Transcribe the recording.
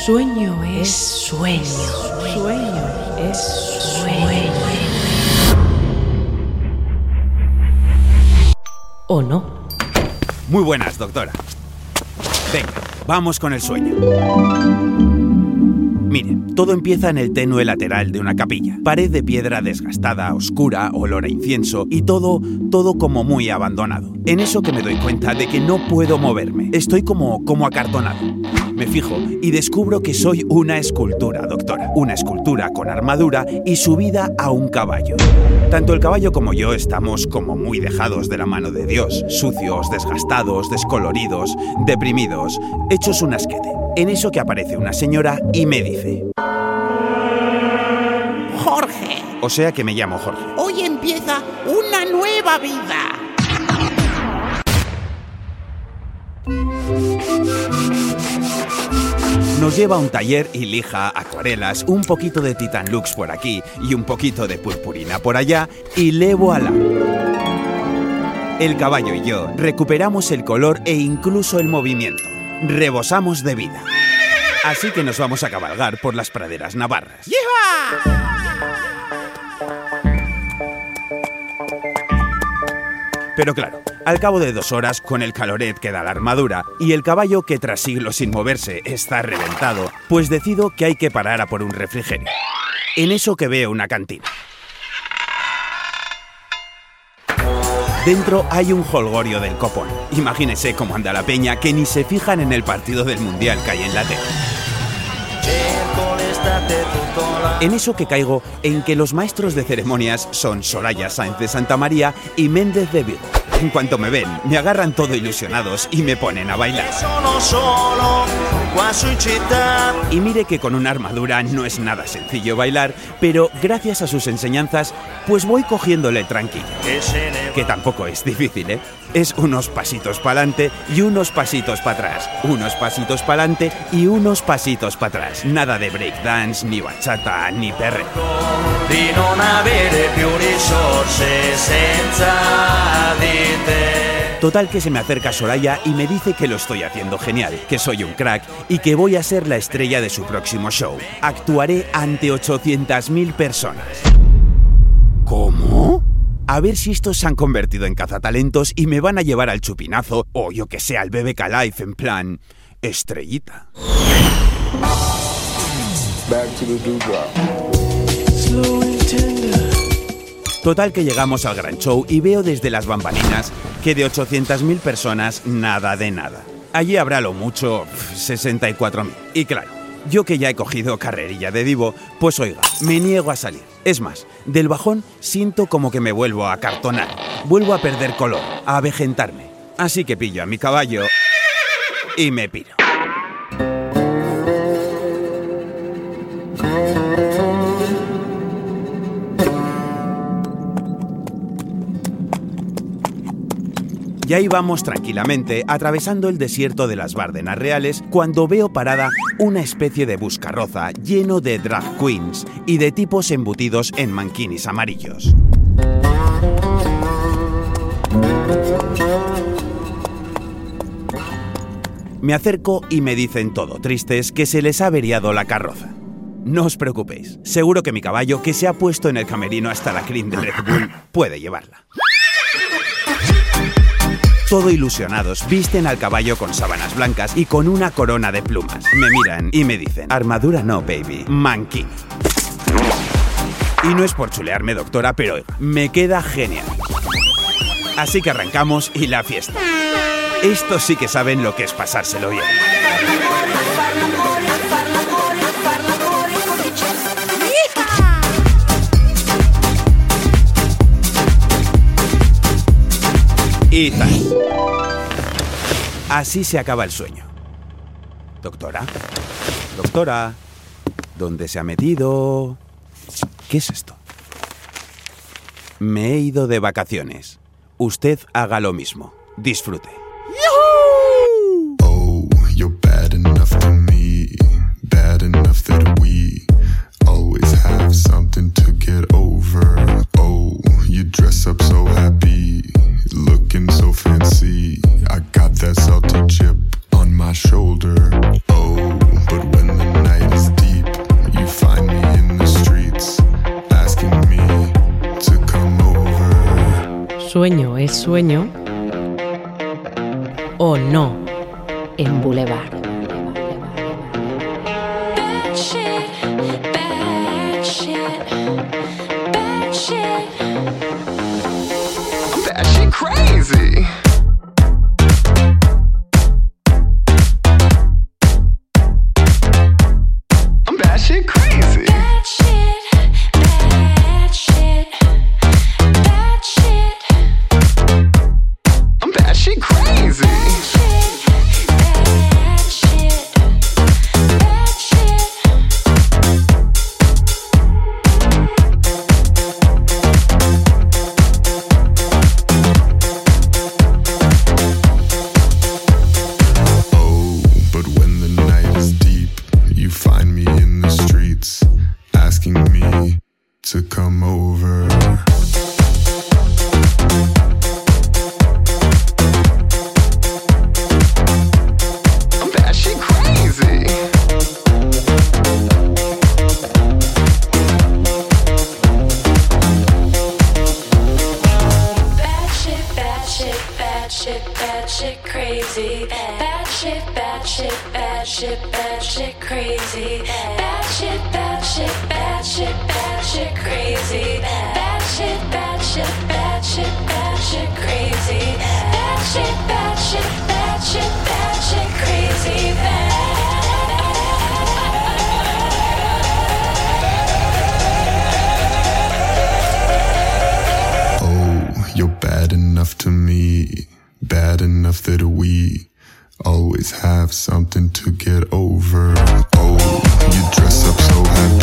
Sueño es sueño. Sueño es sueño. ¿O no? Muy buenas, doctora. Venga, vamos con el sueño. Mire, todo empieza en el tenue lateral de una capilla. Pared de piedra desgastada, oscura, olor a incienso y todo como muy abandonado. En eso que me doy cuenta de que no puedo moverme. Estoy como acartonado. Me fijo y descubro que soy una escultura, doctora. Una escultura con armadura y subida a un caballo. Tanto el caballo como yo estamos como muy dejados de la mano de Dios. Sucios, desgastados, descoloridos, deprimidos, hechos un asquete. En eso que aparece una señora y me dice: Jorge. O sea que me llamo Jorge. Hoy empieza una nueva vida. Nos lleva a un taller y lija acuarelas, un poquito de Titan Lux por aquí y un poquito de purpurina por allá y le voilà. El caballo y yo recuperamos el color e incluso el movimiento. Rebosamos de vida. Así que nos vamos a cabalgar por las praderas navarras. ¡Yeeha! Pero claro, al cabo de 2 horas, con el caloret que da la armadura y el caballo que tras siglos sin moverse está reventado, pues decido que hay que parar a por un refrigerio. En eso que veo una cantina. Dentro hay un jolgorio del copón. Imagínese cómo anda la peña, que ni se fijan en el partido del Mundial que hay en la tele. En eso que caigo en que los maestros de ceremonias son Soraya Sáenz de Santa María y Méndez de Vigo. En cuanto me ven, me agarran todo ilusionados y me ponen a bailar. Y mire que con una armadura no es nada sencillo bailar, pero gracias a sus enseñanzas, pues voy cogiéndole tranquilo. Que tampoco es difícil, ¿eh? Es unos pasitos para adelante y unos pasitos para atrás. Unos pasitos para adelante y unos pasitos para atrás. Nada de breakdance, ni bachata, ni perreo. Total que se me acerca Soraya y me dice que lo estoy haciendo genial, que soy un crack y que voy a ser la estrella de su próximo show. Actuaré ante 800.000 personas. ¿Cómo? A ver si estos se han convertido en cazatalentos y me van a llevar al Chupinazo o yo que sé, al BBK Live en plan estrellita. Back to the dewdrop. Total que llegamos al gran show y veo desde las bambalinas que de 800.000 personas, nada de nada. Allí habrá lo mucho 64.000. Y claro, yo que ya he cogido carrerilla de divo, pues oiga, me niego a salir. Es más, del bajón siento como que me vuelvo a acartonar. Vuelvo a perder color, a avejentarme. Así que pillo a mi caballo y me piro. Y ahí vamos tranquilamente, atravesando el desierto de las Bárdenas Reales, cuando veo parada una especie de buscarroza lleno de drag queens y de tipos embutidos en manquinis amarillos. Me acerco y me dicen todo tristes que se les ha averiado la carroza. No os preocupéis, seguro que mi caballo, que se ha puesto en el camerino hasta la crin de Red Bull, puede llevarla. Todo ilusionados, visten al caballo con sábanas blancas y con una corona de plumas. Me miran y me dicen: armadura no, baby, manquini. Y no es por chulearme, doctora, pero me queda genial. Así que arrancamos y la fiesta. Estos sí que saben lo que es pasárselo bien. Y tal. Así se acaba el sueño. Doctora, doctora, ¿dónde se ha metido? ¿Qué es esto? Me he ido de vacaciones. Usted haga lo mismo. Disfrute. Oh, you're bad enough to me, bad enough that we always have something to get over. Oh, you dress up so happy, looking so fancy. I got that salty chip on my shoulder. Oh, but when the es sueño? ¿O no? En Boulevard. Bad shit, bad shit, bad shit. I'm bad shit crazy. I'm bad shit crazy. Bad shit, bad shit, bad shit. I'm bad shit crazy. To come over. I'm bad shit crazy. Bad shit, bad shit, bad shit, bad shit crazy. Bad shit, bad shit, bad shit, bad shit crazy. Bad shit, bad shit, bad shit, bad shit crazy. Bad shit, bad shit, bad shit, bad shit crazy. Bad shit, bad shit, bad shit, bad shit crazy. Oh, you're bad enough to me, bad enough that we always have something to get over. Oh, you dress up so happy.